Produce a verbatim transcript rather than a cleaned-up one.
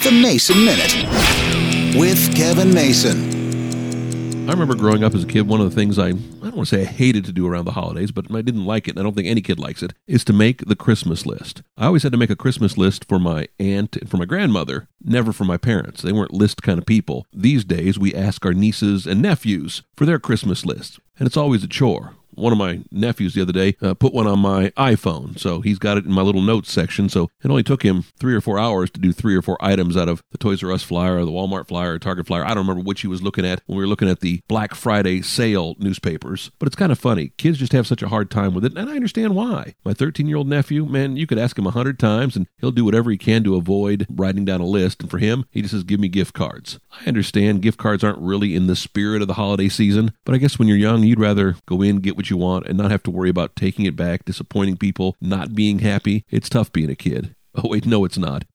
The Mason Minute with Kevin Mason. I remember growing up as a kid, one of the things I, I don't want to say I hated to do around the holidays, but I didn't like it, and I don't think any kid likes it, is to make the Christmas list. I always had to make a Christmas list for my aunt and for my grandmother, never for my parents. They weren't list kind of people. These days, we ask our nieces and nephews for their Christmas lists, and it's always a chore. One of my nephews the other day uh, put one on my iPhone, so he's got it in my little notes section, so it only took him three or four hours to do three or four items out of the Toys R Us flyer or the Walmart flyer or Target flyer. I don't remember which he was looking at when we were looking at the Black Friday sale newspapers, but it's kind of funny. Kids just have such a hard time with it, and I understand why. My thirteen-year-old nephew, man, you could ask him a hundred times, and he'll do whatever he can to avoid writing down a list, and for him, he just says, give me gift cards. I understand gift cards aren't really in the spirit of the holiday season, but I guess when you're young, you'd rather go in, get what you want, and not have to worry about taking it back, disappointing people, not being happy. It's tough being a kid. Oh, wait, no, it's not.